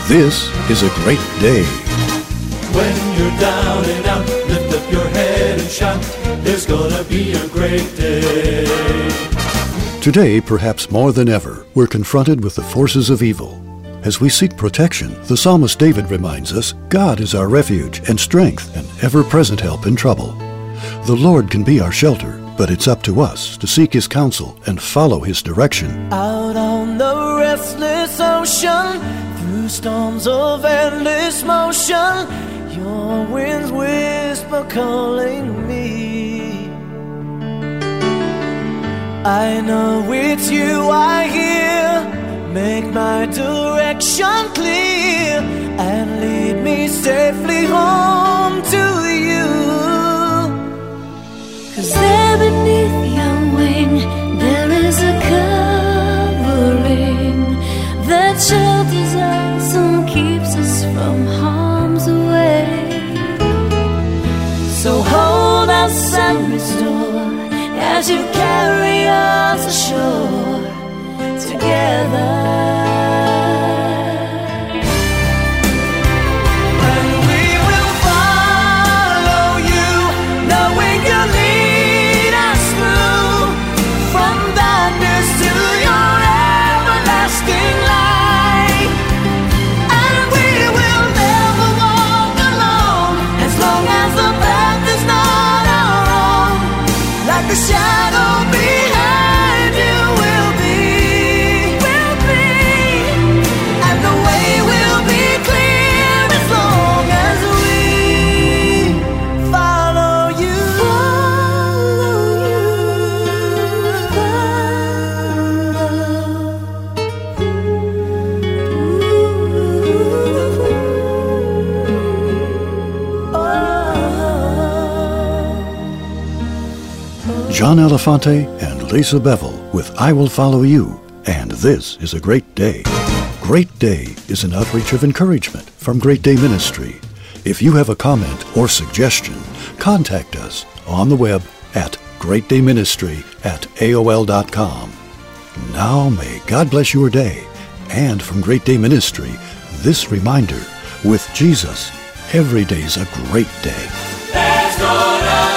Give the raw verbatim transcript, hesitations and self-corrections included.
this is a great day. When you're down and out, lift up your head and shout, there's gonna be a great day. Today, perhaps more than ever, we're confronted with the forces of evil. As we seek protection, the psalmist David reminds us, God is our refuge and strength and ever-present help in trouble. The Lord can be our shelter, but it's up to us to seek His counsel and follow His direction. Out on the restless ocean, through storms of endless motion, your winds whisper calling me. I know it's you I hear, make my direction clear, and lead me safely home to you. 'Cause there beneath your wing, there is a covering that shelters us and keeps us from harm's way. So hold us and restore as you carry us ashore together. The shadow behind you will be, will be, and the way will be clear as long as we follow you. John Elefante and Lisa Bevel with I Will Follow You, and this is a great day. Great Day is an outreach of encouragement from Great Day Ministry. If you have a comment or suggestion, contact us on the web at great day ministry at A O L dot com. Now may God bless your day, and from Great Day Ministry, this reminder, with Jesus, every day's a great day. There's gonna